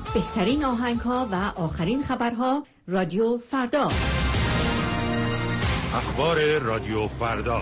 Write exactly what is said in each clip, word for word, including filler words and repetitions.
بهترین آهنگ‌ها و آخرین خبرها رادیو فردا. اخبار رادیو فردا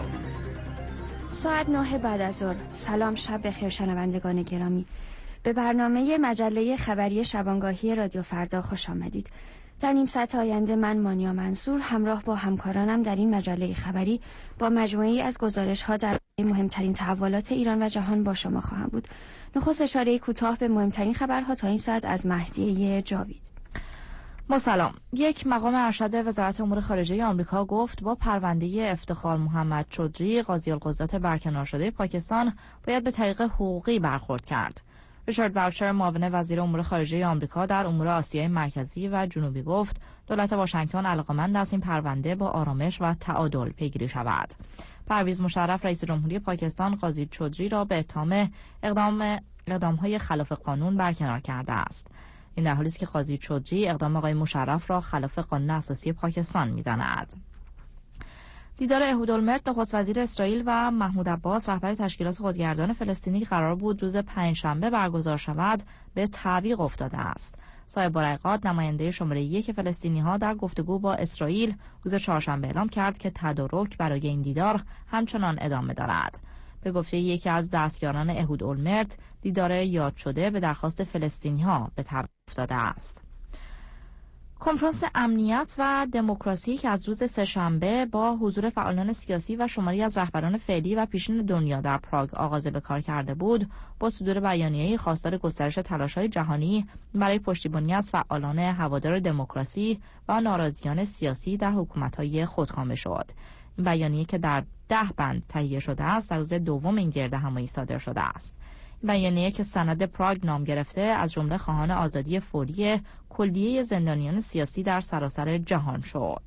ساعت نه بعد از ظهر. سلام، شب بخیر شنوندگان گرامی. به برنامه مجله خبری شبانگاهی رادیو فردا خوش آمدید. در نیم ساعت آینده من مانیا منصور همراه با همکارانم در این مجله خبری با مجموعه‌ای از گزارش‌ها در مهمترین تحولات ایران و جهان با شما خواهم بود. نخست اشاره کوتاه به مهمترین خبرها تا این ساعت از مهدیه جاوید. ما سلام. یک مقام ارشد وزارت امور خارجه آمریکا گفت با پرونده افتخار محمد چودری قاضی القضات برکنار شده پاکستان باید به طریق حقوقی برخورد کرد. ریچارد باوچر معاون وزیر امور خارجه آمریکا در امور آسیای مرکزی و جنوبی گفت دولت واشنگتن علاقه‌مند است این پرونده با آرامش و تعادل پیگیری شود. پرویز مشرف رئیس جمهوری پاکستان قاضی چودری را به اتهام اقدام اقدام‌های خلاف قانون برکنار کرده است. این در حالی است که قاضی چودری اقدام آقای مشرف را خلاف قانون اساسی پاکستان می‌داند. دیدار اهودالمرت نخست وزیر اسرائیل و محمود عباس رهبر تشکیلات خودگردان فلسطینی قرار بود روز پنجشنبه برگزار شود به تعویق افتاده است. صاحب برایقات نماینده شماره یک فلسطینی‌ها در گفتگو با اسرائیل روز چهارشنبه اعلام کرد که تدارک برای این دیدار همچنان ادامه دارد. به گفته یکی از دستیاران اهودالمرت دیدار یاد شده به درخواست فلسطینی‌ها به تعویق افتاده است. کنفرانس امنیت و دموکراسی که از روز سه‌شنبه با حضور فعالان سیاسی و شماری از رهبران فعلی و پیشین دنیا در پراگ آغاز به کار کرده بود، با صدور بیانیه‌ای خواستار گسترش تلاش‌های جهانی برای پشتیبانی از فعالان هوادار دموکراسی و ناراضیان سیاسی در حکومت‌های خودکامه شد. این بیانیه که در ده بند تهیه شده است، در روز دوم این گردهمایی صادر شده است. بیانیه که سند پراگ نام گرفته از جمله خواهان آزادی فوری کلیه زندانیان سیاسی در سراسر جهان شد.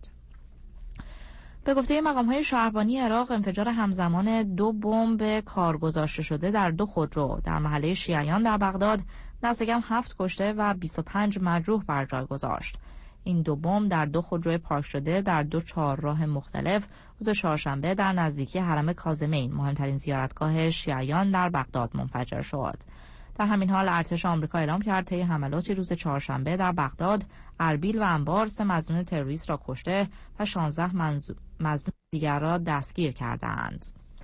به گفته مقام‌های شهربانی عراق انفجار همزمان دو بمب کار گذاشته شده در دو خودرو در محله شیعیان در بغداد دست کم هفت کشته و بیست و پنج مجروح بر جای گذاشت. این دو بمب در دو خودروی پارک شده در دو چهارراه مختلف روز چهارشنبه در نزدیکی حرم کاظمین، مهمترین زیارتگاه شیعیان در بغداد، منفجر شد. در همین حال ارتش آمریکا اعلام کرد طی حملاتی روز چهارشنبه در بغداد، اربیل و انبار سه مظنون تروریست را کشته و شانزده مظنون دیگر را دستگیر کردند.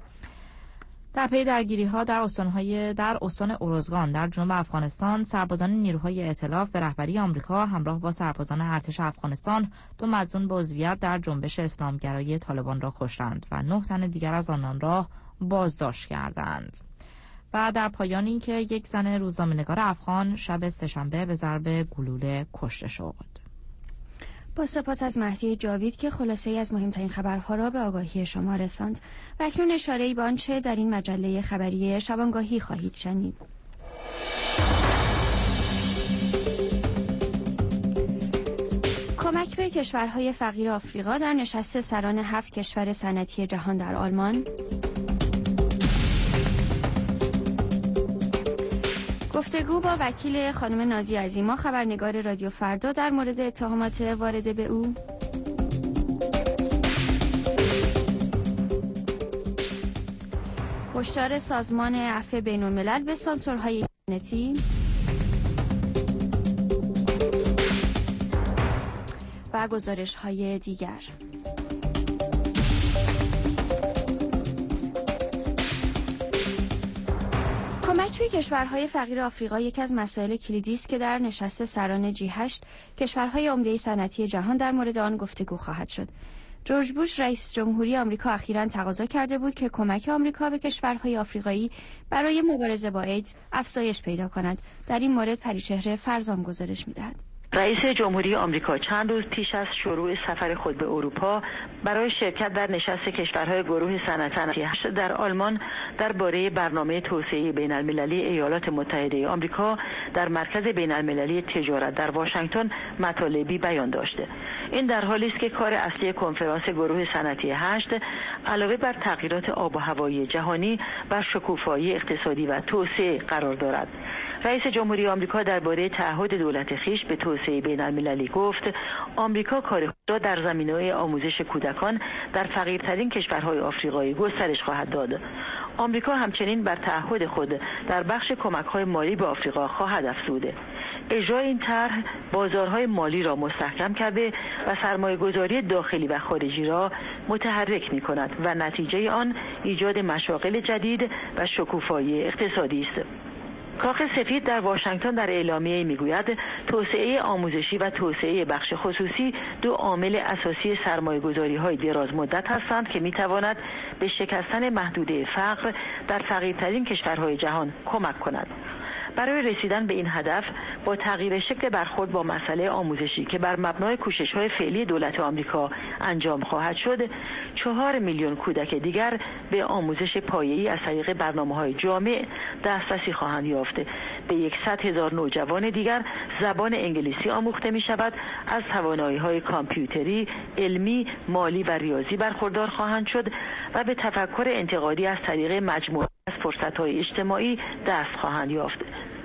در پی درگیری‌ها در استان‌های در استان اوروزگان در جنوب افغانستان، سربازان نیروهای ائتلاف به رهبری آمریکا همراه با سربازان ارتش افغانستان دو مظنون به عضویت در جنبش اسلامگرایی طالبان را کشتند و نه تن دیگر از آنان را بازداشت کردند. و در پایان اینکه یک زن روزنامه‌نگار افغان شب سه‌شنبه به ضرب گلوله کشته شد. با سپاس از مهدی جاوید که خلاصه‌ای از مهمترین خبرها را به آگاهی شما رساند. و اکنون اشاره‌ای به آنچه در این مجله خبری شبانگاهی خواهید شنید. کمک به کشورهای فقیر آفریقا در نشست سران هفت کشور صنعتی جهان در آلمان. گفتگو با وکیل خانم نازی عظیما، خبرنگار رادیو فردا، در مورد اتهامات وارده به او. هشدار سازمان عفو بین‌الملل به سانسورهای اینترنتی. و گزارش‌های دیگر. کمک به کشورهای فقیر آفریقا یکی از مسائل کلیدی است که در نشست سران جی هشت کشورهای عمده صنعتی جهان در مورد آن گفتگو خواهد شد. جورج بوش رئیس جمهوری آمریکا اخیراً تقاضا کرده بود که کمک آمریکا به کشورهای آفریقایی برای مبارزه با ایدز افزایش پیدا کند. در این مورد پریچهره فرزام گزارش می‌دهد. رئیس جمهوری آمریکا چند روز پیش از شروع سفر خود به اروپا برای شرکت در نشست کشورهای گروه صنعتی در آلمان درباره برنامه توسعه بین‌المللی ایالات متحده آمریکا در مرکز بین‌المللی تجارت در واشنگتن مطالبی بیان داشته. این در حالی است که کار اصلی کنفرانس گروه صنعتی هشت علاوه بر تغییرات آب و هوایی جهانی بر شکوفایی اقتصادی و توسعه قرار دارد. رئیس جمهوری آمریکا درباره تعهد دولت خویش به توسعه بین‌المللی گفت آمریکا کار خود را در زمینه آموزش کودکان در فقیرترین کشورهای آفریقایی گسترش خواهد داد. آمریکا همچنین بر تعهد خود در بخش کمک‌های مالی به آفریقا خواهد افزود. اجرای این طرح بازارهای مالی را مستحکم کرده و سرمایه‌گذاری داخلی و خارجی را متحرک می‌کند و نتیجه آن ایجاد مشاغل جدید و شکوفایی اقتصادی است. کاخ سفید در واشنگتن در اعلامیه‌ای میگوید توسعه آموزشی و توسعه بخش خصوصی دو عامل اساسی سرمایه‌گذاری‌های دراز مدت هستند که می‌تواند به شکستن محدوده فقر در فقیرترین کشورهای جهان کمک کند. برای رسیدن به این هدف با تغییر شکل برخورد با مسئله آموزشی که بر مبنای کوشش‌های فعلی دولت آمریکا انجام خواهد شد، چهار میلیون کودک دیگر به آموزش پایه‌ای از طریق برنامه‌های جامع دسترسی خواهند یافت. به صد هزار نوجوان دیگر زبان انگلیسی آموخته می‌شود، از توانایی‌های کامپیوتری، علمی، مالی و ریاضی برخوردار خواهند شد و به تفکر انتقادی از طریق مجموعه از فرصت‌های اجتماعی دست خواهند یافت.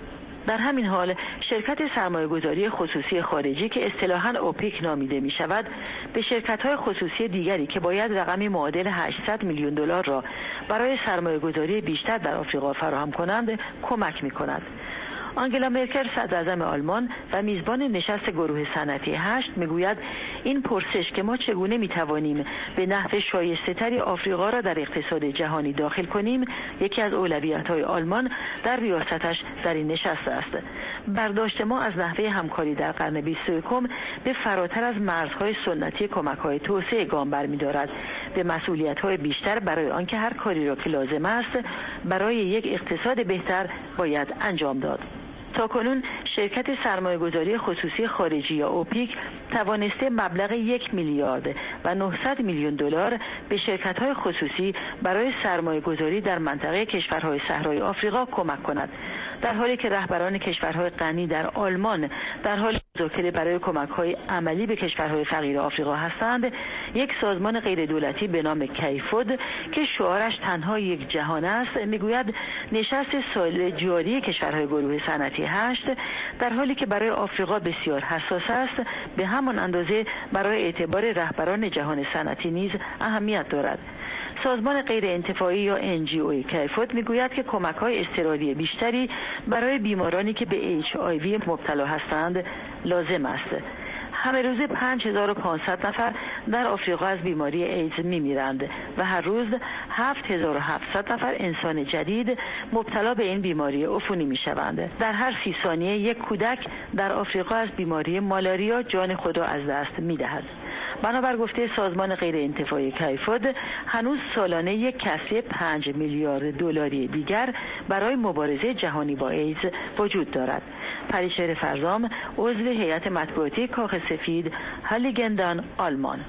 در همین حال شرکت سرمایه‌گذاری خصوصی خارجی که اصطلاحاً اوپک نامیده می شود به شرکت‌های خصوصی دیگری که باید رقمی معادل هشتصد میلیون دلار را برای سرمایه‌گذاری بیشتر در آفریقا فراهم کنند کمک می‌کند. آنگلا مرکل صدراعظم آلمان و میزبان نشست گروه صنعتی هشت میگوید این پرسش که ما چگونه میتوانیم به نحو شایسته‌تری آفریقا را در اقتصاد جهانی داخل کنیم یکی از اولویت‌های آلمان در ریاستش در این نشست است. برداشت ما از نحوه همکاری در قرن بیست و یکم به فراتر از مرزهای سنتی کمک‌های توسعه گام برمی‌دارد، به مسئولیت‌های بیشتر برای آنکه هر کاری را که لازم است برای یک اقتصاد بهتر باید انجام داد. تاکنون شرکت سرمایه‌گذاری خصوصی خارجی یا اوپک توانسته مبلغ یک میلیارد و نهصد میلیون دلار به شرکت‌های خصوصی برای سرمایه‌گذاری در منطقه کشورهای صحرای آفریقا کمک کند، در حالی که رهبران کشورهای غنی در آلمان در حال مذاکره برای کمک‌های عملی به کشورهای فقیر آفریقا هستند. یک سازمان غیر دولتی به نام کیفود که شعارش تنها یک جهان است میگوید نشست سال جاری کشورهای گروه صنعتی هشت در حالی که برای آفریقا بسیار حساس است، به همان اندازه برای اعتبار رهبران جهان صنعتی نیز اهمیت دارد. سازمان غیر انتفاعی یا ان جی او کیفود میگوید که کمک‌های استراری بیشتری برای بیمارانی که به اچ آی وی مبتلا هستند لازم است. همه روز پنج هزار و پانصد نفر در آفریقا از بیماری ایدز میمیرند و هر روز هفت هزار و هفتصد نفر انسان جدید مبتلا به این بیماری عفونی میشوند. در هر سی ثانیه یک کودک در آفریقا از بیماری مالاریا جان خود را از دست میدهد. بنابر گفته سازمان غیر انتفاعی کیفود هنوز سالانه یک کسری پنج میلیارد دلاری دیگر برای مبارزه جهانی با ایدز وجود دارد. پریچهر فرزام، عضو هیئت مطبوعاتی کاخ سفید، هالیگندان، آلمان.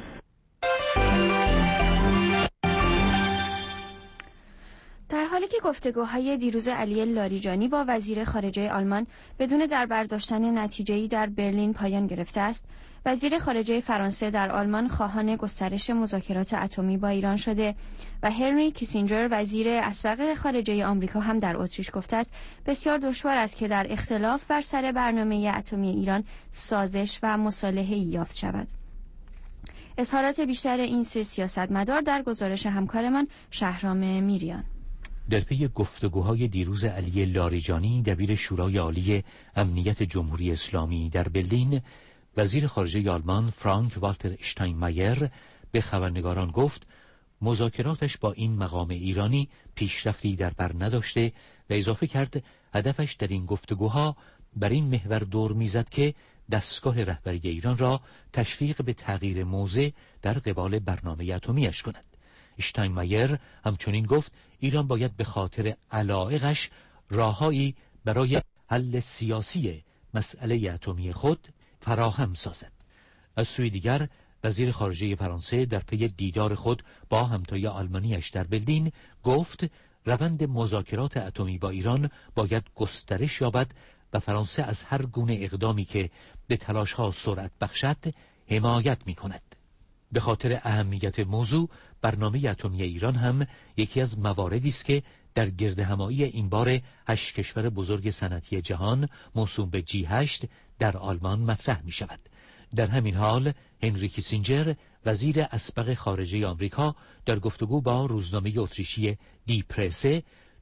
در حالی که گفتگوهای دیروز علی لاریجانی با وزیر خارجه آلمان بدون در برداشتن نتیجه‌ای در برلین پایان گرفته است، وزیر خارجه فرانسه در آلمان خواهان گسترش مذاکرات اتمی با ایران شده و هنری کیسینجر وزیر اسبق خارجه آمریکا هم در اتریش گفته است بسیار دشوار است که در اختلاف بر سر برنامه اتمی ایران سازش و مصالحه‌ای یافت شود. اظهارات بیشتر این سه سیاستمدار در گزارش همکارمان شهرام میریان. در پی گفتگوهای دیروز علی لاریجانی دبیر شورای عالی امنیت جمهوری اسلامی در برلین، وزیر خارجه آلمان فرانک والتر اشتاینمایر به خبرنگاران گفت مذاکراتش با این مقام ایرانی پیشرفتی در بر نداشته و اضافه کرد هدفش در این گفتگوها بر این محور دور میزد که دستگاه رهبری ایران را تشویق به تغییر موضع در قبال برنامه اتمی‌اش کند. اشتاینمایر همچنین گفت ایران باید به خاطر علایقش راههایی برای حل سیاسی مسئله اتمی خود فراهم سازد. از سوی دیگر وزیر خارجه فرانسه در پی دیدار خود با همتای آلمانیش در برلین گفت روند مذاکرات اتمی با ایران باید گسترش یابد و فرانسه از هر گونه اقدامی که به تلاش‌ها سرعت بخشد حمایت می‌کند. به خاطر اهمیت موضوع، برنامه اتمی ایران هم یکی از مواردی است که در گردهمایی این بار هشت کشور بزرگ صنعتی جهان موسوم به جی هشت در آلمان مطرح می شود. در همین حال هنری کیسینجر وزیر اسبق خارجه آمریکا در گفتگو با روزنامه اتریشی دی پرسه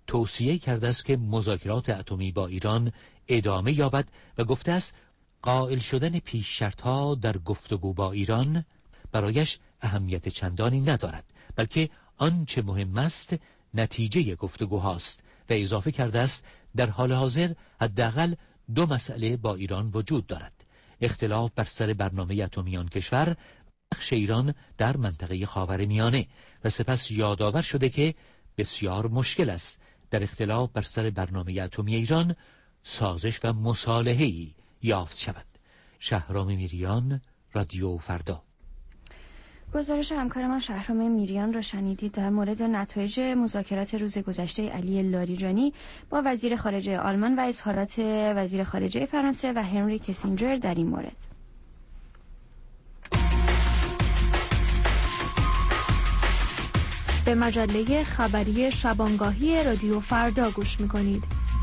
توصیه کرده است که مذاکرات اتمی با ایران ادامه یابد و گفته است قائل شدن پیش شرط‌ها در گفتگو با ایران برایش اهمیت چندانی ندارد، بلکه آنچه مهم است نتیجه گفتگوهاست و اضافه کرده است در حال حاضر حداقل دو مسئله با ایران وجود دارد: اختلاف بر سر برنامه اتمی آن کشور، نقش ایران در منطقه خاورمیانه، و سپس یادآور شده که بسیار مشکل است در اختلاف بر سر برنامه اتمی ایران سازش و مصالحه‌ای یافت شود. شهرام میریان، رادیو فردا. گزارش همکار ما شهرام میریان را شنیدید در مورد نتایج مذاکرات روز گذشته علی لاریجانی با وزیر خارجه آلمان و اظهارات وزیر خارجه فرانسه و هنری کسینجر در این مورد. به مجله خبری شبانگاهی رادیو فردا گوش می‌کنید.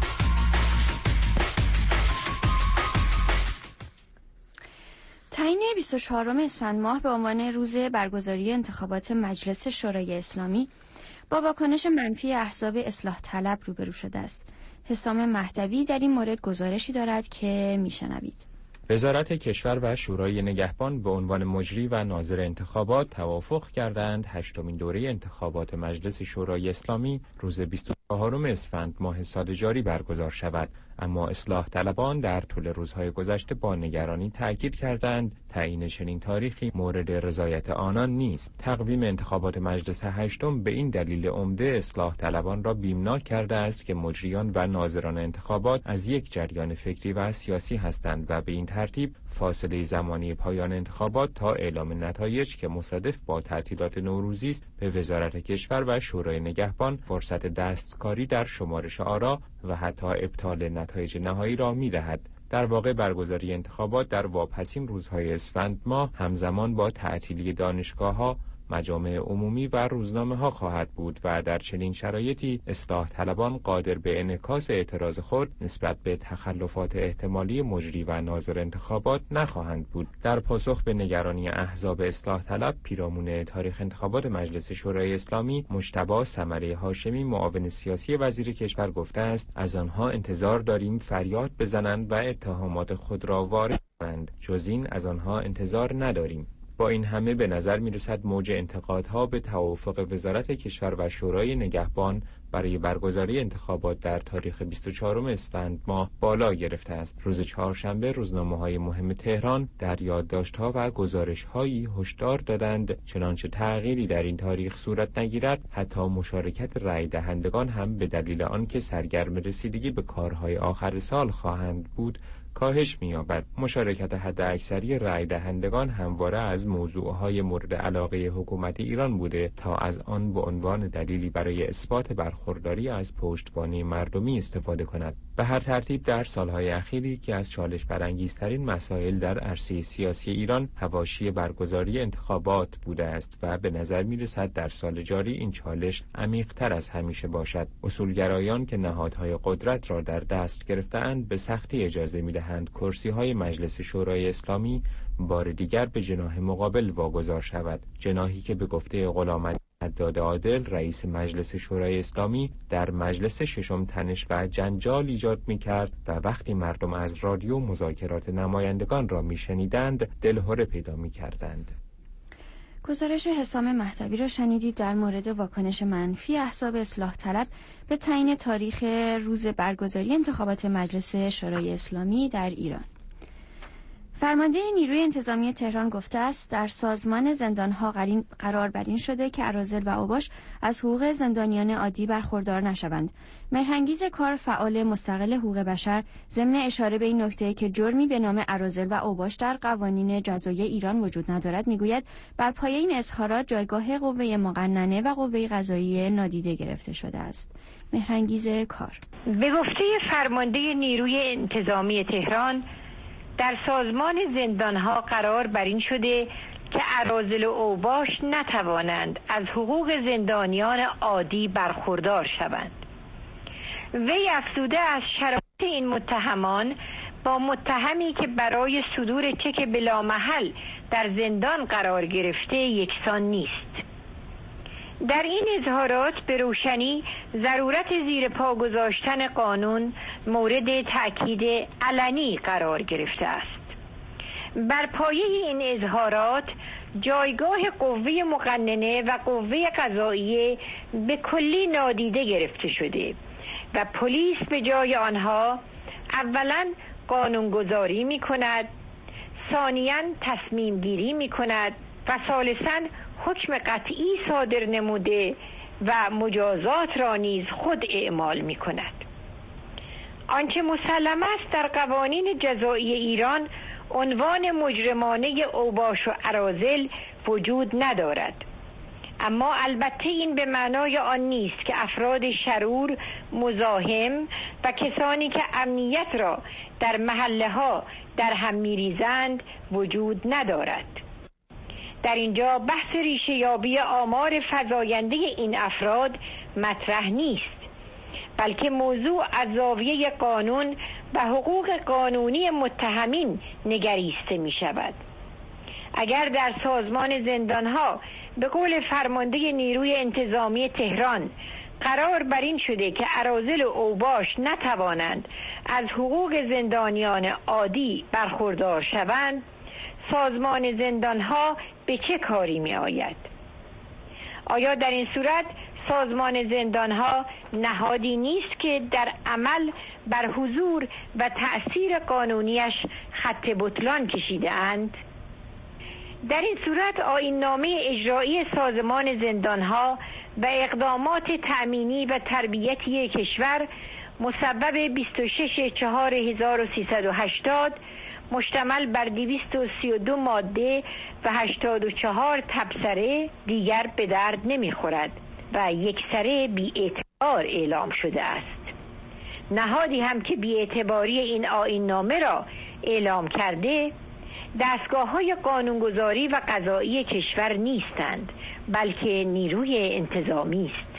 تعیین بیست و چهارم اسفند ماه به عنوان روز برگزاری انتخابات مجلس شورای اسلامی با واکنش منفی احزاب اصلاح طلب روبرو شده است. حسام مهدوی در این مورد گزارشی دارد که میشنوید. وزارت کشور و شورای نگهبان به عنوان مجری و ناظر انتخابات توافق کردند هشتمین دوره انتخابات مجلس شورای اسلامی روز بیست و چهارم اسفند ماه سال جاری برگزار شود، اما اصلاح طلبان در طول روزهای گذشته با نگرانی تأکید کردند تعیین چنین تاریخی مورد رضایت آنان نیست. تقویم انتخابات مجلس هشتم به این دلیل عمده اصلاح طلبان را بیمناک کرده است که مجریان و ناظران انتخابات از یک جریان فکری و سیاسی هستند و به این ترتیب فاصله زمانی پایان انتخابات تا اعلام نتایج که مصادف با تعطیلات نوروزی است به وزارت کشور و شورای نگهبان فرصت دستکاری در شمارش آرا و حتی ابطال نتایج نهایی را می‌دهد. در واقع برگزاری انتخابات در واپسین روزهای اسفند ماه همزمان با تعطیلی دانشگاه‌ها، مجامع عمومی و روزنامه‌ها خواهد بود و در چنین شرایطی اصلاح طلبان قادر به انعکاس اعتراض خود نسبت به تخلفات احتمالی مجری و ناظر انتخابات نخواهند بود. در پاسخ به نگرانی احزاب اصلاح طلب پیرامون تاریخ انتخابات مجلس شورای اسلامی، مجتبی ثمره هاشمی معاون سیاسی وزیر کشور گفته است از آنها انتظار داریم فریاد بزنند و اتهامات خود را وارد کنند، جز این از آنها انتظار نداریم. با این همه به نظر می‌رسد موج انتقادها به توافق وزارت کشور و شورای نگهبان برای برگزاری انتخابات در تاریخ بیست و چهارم اسفند ماه بالا گرفته است. روز چهارشنبه روزنامه‌های مهم تهران در یادداشت‌ها و گزارش‌هایی هشدار دادند چنانچه تغییری در این تاریخ صورت نگیرد، حتی مشارکت رای دهندگان هم به دلیل آنکه سرگرم رسیدگی به کارهای آخر سال خواهند بود کاهش می‌یابد. مشارکت حداکثری رای دهندگان همواره از موضوعهای مورد علاقه حکومت ایران بوده تا از آن به عنوان دلیلی برای اثبات برخورداری از پشتوانه مردمی استفاده کند. به هر ترتیب در سالهای اخیری که از چالش برانگیزترین مسائل در عرصه سیاسی ایران حواشی برگزاری انتخابات بوده است و به نظر می‌رسد در سال جاری این چالش عمیق‌تر از همیشه باشد. اصولگرایان که نهادهای قدرت را در دست گرفته‌اند به سختی اجازه می‌دهند کرسی‌های مجلس شورای اسلامی بار دیگر به جناح مقابل واگذار شود، جناحی که به گفته غلام حداد عادل رئیس مجلس شورای اسلامی در مجلس ششم تنش و جنجال ایجاد می‌کرد و وقتی مردم از رادیو مذاکرات نمایندگان را می‌شنیدند دلهره پیدا می‌کردند. گزارش حسام مهدوی را شنیدید در مورد واکنش منفی احزاب اصلاح طلب به تعیین تاریخ روز برگزاری انتخابات مجلس شورای اسلامی در ایران. فرمانده نیروی انتظامی تهران گفته است در سازمان زندانها قرار بر این شده که اراذل و اوباش از حقوق زندانیان عادی برخوردار نشوند. مهرانگیز کار فعال مستقل حقوق بشر ضمن اشاره به این نکته که جرمی به نام اراذل و اوباش در قوانین جزایی ایران وجود ندارد میگوید بر پایه این اظهارات جایگاه قوه مقننه و قوه قضاییه نادیده گرفته شده است. مهرانگیز کار به گفته فرمانده نیروی انتظامی تهران در سازمان زندانها قرار بر این شده که اراذل و اوباش نتوانند از حقوق زندانیان عادی برخوردار شوند. وی افزوده از شرایط این متهمان با متهمی که برای صدور چک بلامحل در زندان قرار گرفته یکسان نیست. در این اظهارات به روشنی ضرورت زیر پا گذاشتن قانون مورد تأکید علنی قرار گرفته است. بر پایه این اظهارات جایگاه قوه مقننه و قوه قضاییه به کلی نادیده گرفته شده و پلیس به جای آنها اولا قانونگذاری می کند، ثانیاً تصمیم گیری می کند و ثالثاً حکم قطعی صادر نموده و مجازات را نیز خود اعمال می کند. آنچه مسلم است در قوانین جزایی ایران عنوان مجرمانه اوباش و اراذل وجود ندارد، اما البته این به معنای آن نیست که افراد شرور، مزاحم و کسانی که امنیت را در محله ها در هم می‌ریزند وجود ندارد. در اینجا بحث ریشه یابی آمار فزاینده این افراد مطرح نیست، بلکه موضوع از زاویه قانون و حقوق قانونی متهمین نگریسته می شود. اگر در سازمان زندانها به قول فرمانده نیروی انتظامی تهران قرار بر این شده که اراذل و اوباش نتوانند از حقوق زندانیان عادی برخوردار شوند، سازمان زندانها به چه کاری می آید؟ آیا در این صورت سازمان زندانها نهادی نیست که در عمل بر حضور و تأثیر قانونیش خط بطلان کشیده اند؟ در این صورت آیین‌نامه اجرایی سازمان زندانها و اقدامات تأمینی و تربیتی کشور مصوب بیست و شش چهار هزار و سیصد و هشتاد مشتمل بر دویست و سی و دو ماده و هشتاد و چهار تبصره دیگر به درد نمیخورد و یکسره بی‌اعتبار اعلام شده است. نهادی هم که بی‌اعتباری این آیین‌نامه را اعلام کرده دستگاه‌های قانونگذاری و قضایی کشور نیستند، بلکه نیروی انتظامی است.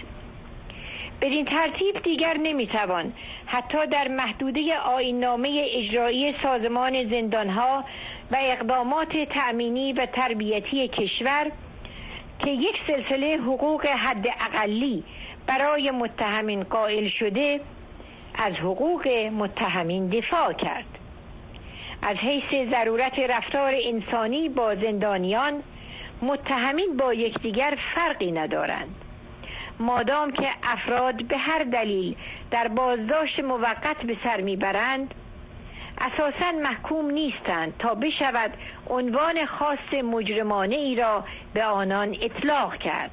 بدین ترتیب دیگر نمیتوان حتی در محدوده آیین‌نامه اجرایی سازمان زندانها و اقدامات تأمینی و تربیتی کشور که یک سلسله حقوق حد اقلی برای متهمین قائل شده از حقوق متهمین دفاع کرد. از حیث ضرورت رفتار انسانی با زندانیان، متهمین با یکدیگر فرقی ندارند. مادام که افراد به هر دلیل در بازداشت موقت به سر میبرند، اساساً محکوم نیستند تا بشود عنوان خاص مجرمانه ای را به آنان اطلاق کرد.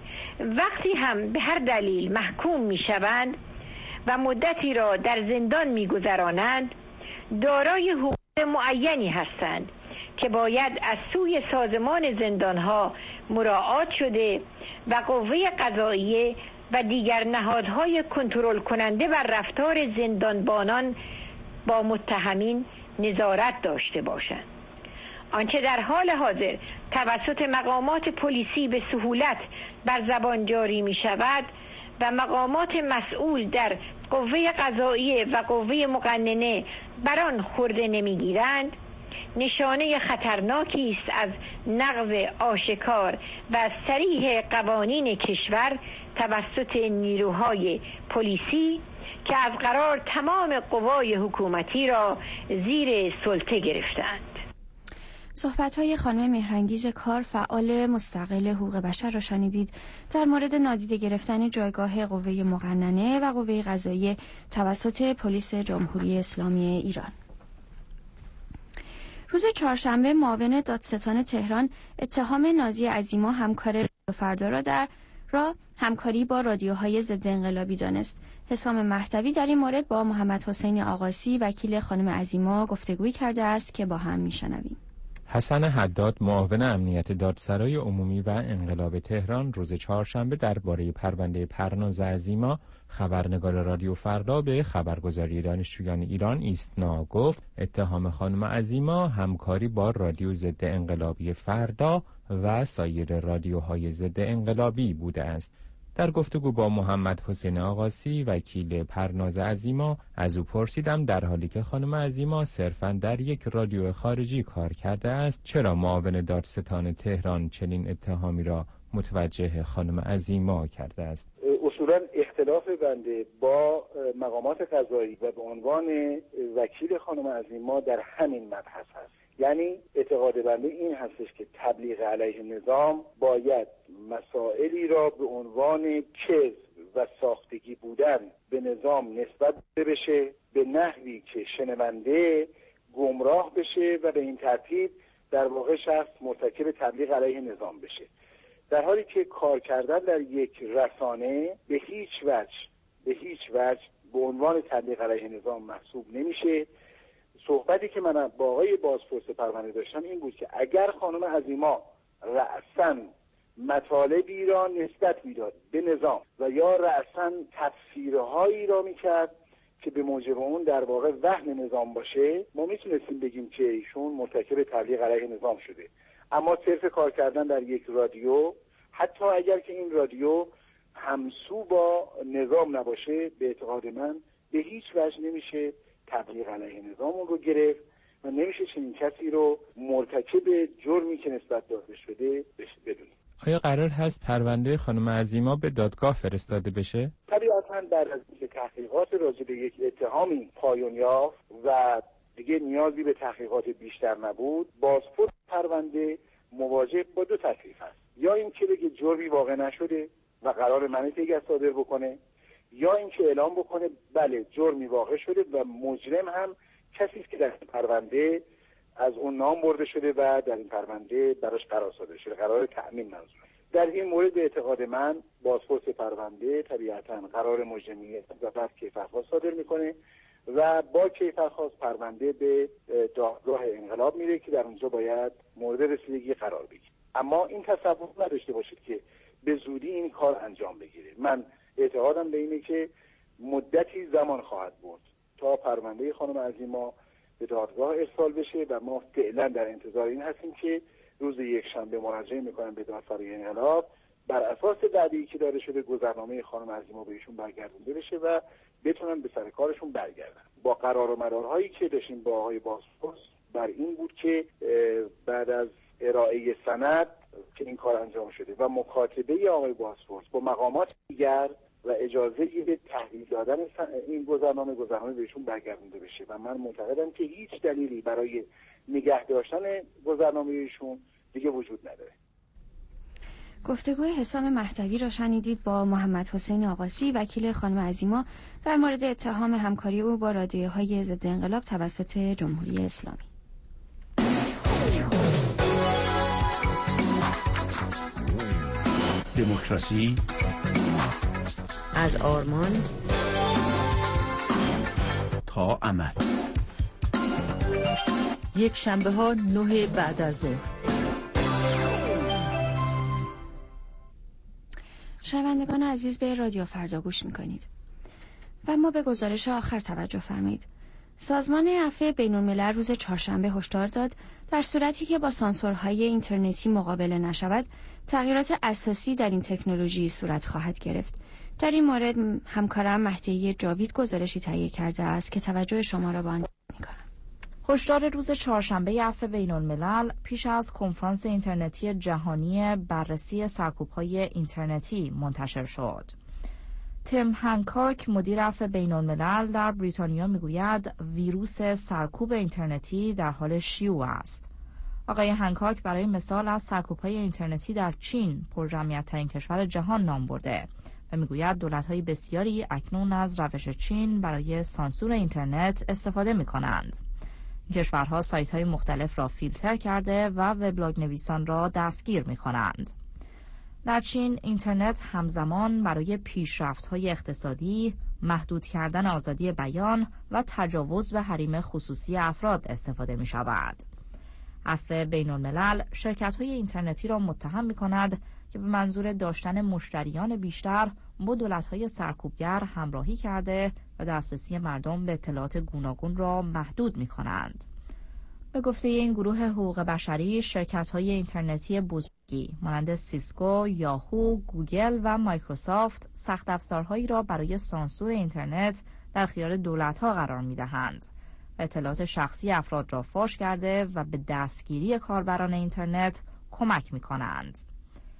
وقتی هم به هر دلیل محکوم میشوند و مدتی را در زندان میگذرانند، دارای حقوق معینی هستند که باید از سوی سازمان زندانها مراعات شده و قوه قضاییه و دیگر نهادهای کنترل کننده بر رفتار زندانبانان با متهمین نظارت داشته باشند. آنچه در حال حاضر توسط مقامات پلیسی به سهولت بر زبان جاری می شود و مقامات مسئول در قوه قضاییه و قوه مقننه بر آن خورده نمی گیرند، نشانه خطرناکی است از نقض آشکار و صریح قوانین کشور توسط نیروهای پلیسی که از قرار تمام قوای حکومتی را زیر سلطه گرفتند. صحبت‌های خانم مهرانگیز کار، فعال مستقل حقوق بشر را شنیدید در مورد نادیده گرفتن جایگاه قوه مقننه و قوه قضاییه توسط پلیس جمهوری اسلامی ایران. روز چهارشنبه معاون دادستان تهران اتهام نازی عظیما همکار رادیو فردا را در را همکاری با رادیوهای ضد انقلابی دانست. حسام مهدوی در این مورد با محمد حسین آقاسی وکیل خانم عظیما گفتگویی کرده است که با هم میشنویم. حسن حداد معاون امنیت دادسرای عمومی و انقلاب تهران روز چهارشنبه درباره پرونده پرناز عظیما خبرنگار رادیو فردا به خبرگزاری دانشجویان ایران ایستنا گفت اتهام خانم عظیما همکاری با رادیو ضد انقلابی فردا و سایر رادیوهای ضد انقلابی بوده است. در گفتگو با محمد حسین آقاسی وکیل پرناز عظیما از او پرسیدم در حالی که خانم عظیما صرفاً در یک رادیو خارجی کار کرده است چرا معاون دادستان تهران چنین اتهامی را متوجه خانم عظیما کرده است. اصولا اختلاف بنده با مقامات قضایی و به عنوان وکیل خانم عظیما در همین مبحث هست. یعنی اعتقاد بنده این هستش که تبلیغ علیه نظام باید مسائلی را به عنوان کذب و ساختگی بودن به نظام نسبت بشه به نحوی که شنونده گمراه بشه و به این ترتیب در واقع شخص مرتکب تبلیغ علیه نظام بشه، در حالی که کار کردن در یک رسانه به هیچ وجه به هیچ وجه به عنوان تبلیغ علیه نظام محسوب نمیشه. صحبتی که من با آقای بازپرس پرونده داشتم این بود که اگر خانم عظیما رأساً مطالبی را نسبت میداد به نظام و یا رأساً تفسیرهایی را میکرد که به موجب اون در واقع وهن نظام باشه، ما میتونستیم بگیم که ایشون مرتکب تبلیغ علیه نظام شده. اما صرف کار کردن در یک رادیو، حتی اگر که این رادیو همسو با نظام نباشه، به اعتقاد من به هیچ وجه نمیشه تبلیغ علیه نظام رو گرفت و نمیشه چنین کسی رو مرتکب جرمی که نسبت داده شده بدونیم. آیا قرار هست پرونده خانم عظیما به دادگاه فرستاده بشه؟ طبیعتاً بعد از اینکه تحقیقات راجع به یک اتهامی پایان یافت و دیگه نیازی به تحقیقات بیشتر نبود، بازپرس پرونده مواجه با دو تکلیف است: یا این که بگه جرمی واقع نشده و قرار منع تیگ صادر بکنه، یا این که اعلام بکنه بله جرمی واقع شده و مجرم هم کسی است که در پرونده از اون نام برده شده و در این پرونده براش قرار صادر شده، قرار تأمین منظور. در این مورد به اعتقاد من بازپرس پرونده طبیعتاً قرار مجرمیت و بعد کیفرخواست صادر میکنه و با کیفرخواست پرونده به دادگاه انقلاب میره که در اونجا باید مورد رسیدگی قرار بگیره. اما این تصور نداشته باشید که به زودی این کار انجام بگیره. من اعتقادم به اینه که مدتی زمان خواهد برد تا پرونده خانم عظیما به دادگاه ارسال بشه و ما فعلا در انتظار این هستیم که روز یک شنبه مراجعه میکنن به دادسرای انقلاب، بر اساس وعده‌ای که داده شده گذرنامه خانم عظیما بهشون برگردونده بشه و بتونن به سر کارشون برگردن. با قرار و مدارهایی که داشتیم با آقای بازپرس بر این بود که بعد از ارائه سند که این کار انجام شده و مکاتبه آقای بازپرس با مقامات دیگر و اجازه به تحویل دادن این گذرنامه گذرنامه بهشون برگردونده بشه و من معتقدم که هیچ دلیلی برای نگه داشتن گذرنامه ایشون دیگه وجود نداره. گفتگوی حسام مهدوی را شنیدید با محمد حسین آقاسی، وکیل خانم عظیما، در مورد اتهام همکاری او با رادیوهای ضد انقلاب توسط جمهوری اسلامی. دموکراسی از آرمان تا عمل. یک شنبه ها نه بعد از ظهر. شنوندگان عزیز به رادیو فردا گوش میکنید و ما به گزارش آخر توجه فرمایید. سازمان عفو بین‌الملل روز چهارشنبه هشدار داد در صورتی که با سانسورهای اینترنتی مقابله نشود، تغییرات اساسی در این تکنولوژی صورت خواهد گرفت. در این مورد همکارم مهدی جاوید گزارشی تهیه کرده است که توجه شما را به آن می‌کنم. هشدار روز چهارشنبه عفو بین‌الملل پیش از کنفرانس اینترنتی جهانی بررسی سرکوب‌های اینترنتی منتشر شد. تیم هنکاک مدیر عفو بین‌الملل در بریتانیا میگوید ویروس سرکوب اینترنتی در حال شیوع است. آقای هنکاک برای مثال از سرکوب‌های اینترنتی در چین، پرجمعیت‌ترین کشور جهان، نام برده و میگوید دولت‌های بسیاری اکنون از روش چین برای سانسور اینترنت استفاده می‌کنند. این کشورها سایت‌های مختلف را فیلتر کرده و وبلاگ نویسان را دستگیر می‌کنند. در چین اینترنت همزمان برای پیشرفت‌های اقتصادی، محدود کردن آزادی بیان و تجاوز به حریم خصوصی افراد استفاده می‌شود. عفو بین‌الملل شرکت‌های اینترنتی را متهم می‌کند که به منظور داشتن مشتریان بیشتر با دولت‌های سرکوبگر همراهی کرده و دسترسی مردم به اطلاعات گوناگون را محدود می‌کنند. به گفته این گروه حقوق بشری، شرکت‌های اینترنتی بزرگی مانند سیسکو، یاهو، گوگل و مایکروسافت سخت افزارهایی را برای سانسور اینترنت در اختیار دولت‌ها قرار می‌دهند و اطلاعات شخصی افراد را فاش کرده و به دستگیری کاربران اینترنت کمک می‌کنند.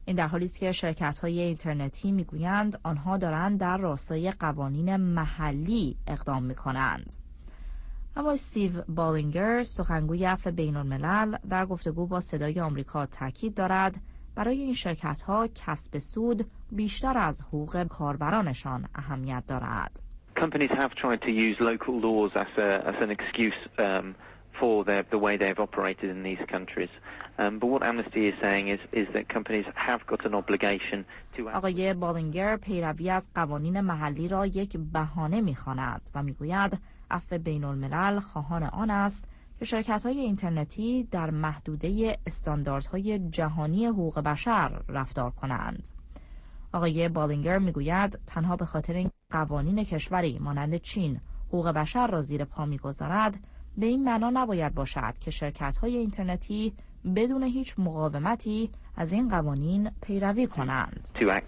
این در حالی است که شرکت‌های اینترنتی میگویند آنها دارند در راستای قوانین محلی اقدام می‌کنند. اما استیو بالینگر، سخنگوی عفو بین‌الملل، در گفتگو با صدای آمریکا تاکید دارد برای این شرکت‌ها کسب سود بیشتر از حقوق کاربرانشان اهمیت دارد. Companies have tried to use local laws as a as an excuse um, for their, the way they've operated in these countries. Um, but what Amnesty is saying is is that companies have got an obligation to. آقای بالینگر پیروی از قوانین محلی را یک بهانه می‌خواند و می‌گوید عفو بین‌الملل خواهان آن است که شرکت‌های اینترنتی در محدوده استانداردهای جهانی حقوق بشر رفتار کنند. آقای بالینگر میگوید تنها به خاطر این قوانین کشوری مانند چین حقوق بشر را زیر پا میگذارد به این معنا نباید باشد که شرکت‌های اینترنتی بدون هیچ مقاومتی از این قوانین پیروی کنند.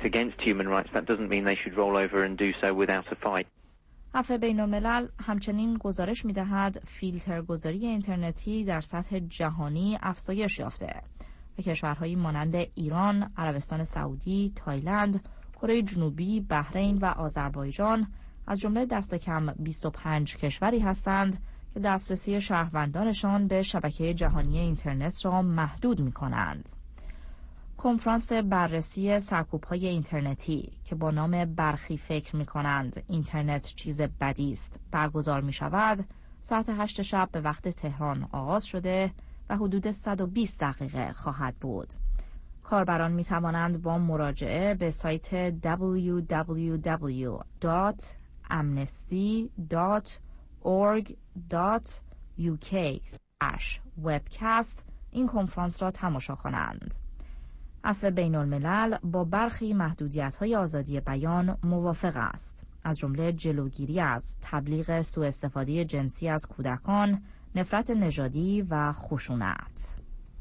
عفو بین‌الملل همچنین گزارش می‌دهد فیلترگذاری اینترنتی در سطح جهانی افزایش یافته و کشورهایی مانند ایران، عربستان سعودی، تایلند، کره جنوبی، بحرین و آذربایجان از جمله دست کم بیست و پنج کشوری هستند که دسترسی شهروندانشان به شبکه جهانی اینترنت را محدود می‌کنند. کنفرانس بررسی سرکوب‌های اینترنتی که با نام برخی فکر می‌کنند اینترنت چیز بدی است برگزار می‌شود، ساعت هشت شب به وقت تهران آغاز شده و حدود صد و بیست دقیقه خواهد بود. کاربران می‌توانند با مراجعه به سایت دبلیو دبلیو دبلیو دات امنستی دات اورگ دات یو کی اسلش وبکست این کنفرانس را تماشا کنند. عفو بین‌الملل با برخی محدودیت‌های آزادی بیان موافق است، از جمله جلوگیری از تبلیغ سوء استفاده جنسی از کودکان، نفرت نژادی و خشونت.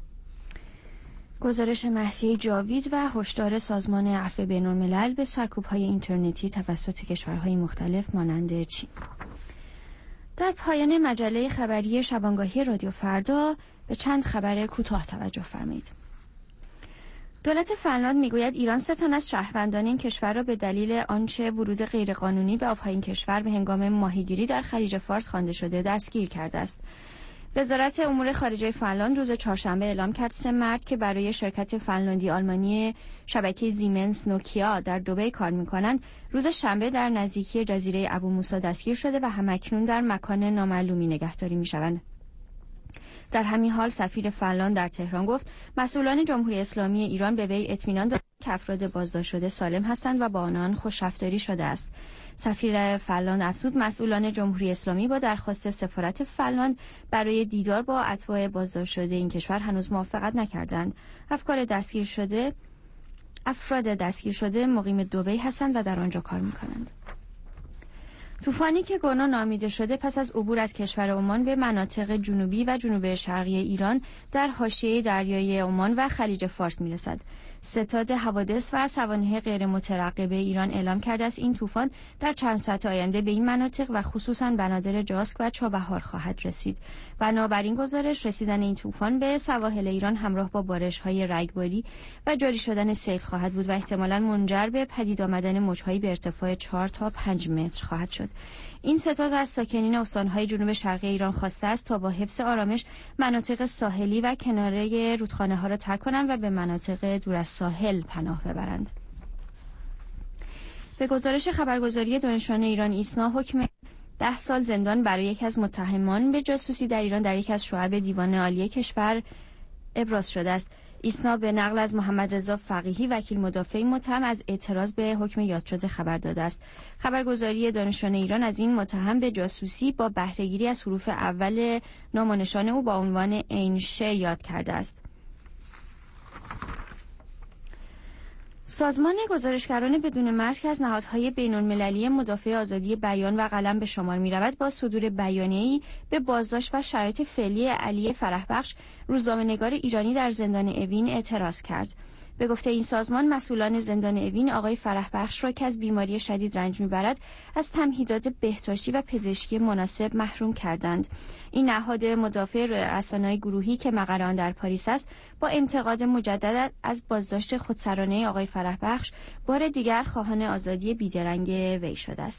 گزارش مهدی جاوید و هشدار سازمان عفو بین‌الملل به سرکوب‌های اینترنتی توسط کشورهای مختلف مانند چین. در پایان مجله خبری شبانگاهی رادیو فردا به چند خبر کوتاه توجه فرمایید. دولت فنلاند میگوید ایران سه تن از شهروندان این کشور را به دلیل آنچه ورود غیرقانونی به آبهای این کشور به هنگام ماهیگیری در خلیج فارس خوانده شده دستگیر کرده است. وزارت امور خارجه فنلاند روز چهارشنبه اعلام کرد سه مرد که برای شرکت فنلاندی آلمانی شبکه زیمنس نوکیا در دبی کار می‌کنند، روز شنبه در نزدیکی جزیره ابو موسی دستگیر شده و همکنون در مکان نامعلومی نگهداری می‌شوند. در همین حال سفیر فنلاند در تهران گفت مسئولان جمهوری اسلامی ایران به وی اطمینان دادند که افراد بازداشت شده سالم هستند و با آنان خوشرفتاری شده است. سفیر فنلاند افزود مسئولان جمهوری اسلامی با درخواست سفارت فنلاند برای دیدار با اتباع بازداشت شده این کشور هنوز موافقت نکردند. افکار دستگیر شده افراد دستگیر شده مقیم دبی هستند و در آنجا کار می‌کنند. طوفانی که گونا نامیده شده پس از عبور از کشور عمان به مناطق جنوبی و جنوب شرقی ایران در حاشیه دریای عمان و خلیج فارس میرسد. ستاد حوادث و سوانح غیر مترقبه ایران اعلام کرده است این طوفان در چند ساعت آینده به این مناطق و خصوصاً بنادر جاسک و چابهار خواهد رسید. بنابراین گزارش رسیدن این طوفان به سواحل ایران همراه با بارش‌های رگباری و جاری شدن سیل خواهد بود و احتمالاً منجر به پدید آمدن موج‌های به ارتفاع چهار تا پنج متر خواهد شد. این ستاد از ساکنین استان‌های جنوب شرقی ایران خواسته است تا با حفظ آرامش مناطق ساحلی و کناره رودخانه‌ها را ترک کنند و به مناطق دور از ساحل پناه ببرند. به گزارش خبرگزاری دانشجویان ایران ایسنا حکم ده سال زندان برای یکی از متهمان به جاسوسی در ایران در یک از شعب دیوان عالی کشور ابراز شده است. ایسنا به نقل از محمد رضا فقیهی وکیل مدافع متهم از اعتراض به حکم یاد شده خبر داده است. خبرگزاری دانشجویان ایران از این متهم به جاسوسی با بهره‌گیری از حروف اول نام و نشان او با عنوان عین ش یاد کرده است. سازمان گزارشگران بدون مرز که از نهادهای بین‌المللی مدافع آزادی بیان و قلم به شمار می‌رود با صدور بیانیه‌ای به بازداشت و شرایط فعلی علی فرحبخش روزنامه‌نگار ایرانی در زندان اوین اعتراض کرد. به گفته این سازمان، مسئولان زندان اوین آقای فرحبخش را که از بیماری شدید رنج میبرد از تمهیدات بهداشتی و پزشکی مناسب محروم کردند. این نهاد مدافع رسانه‌های گروهی که مقر آن در پاریس است، با انتقاد مجدد از بازداشت خودسرانه آقای فرحبخش بار دیگر خواهان آزادی بیدرنگ وی شده است.